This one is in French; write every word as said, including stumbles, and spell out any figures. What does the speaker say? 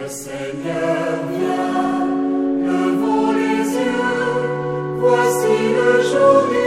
Seigneur vient, levons les yeux, voici le jour du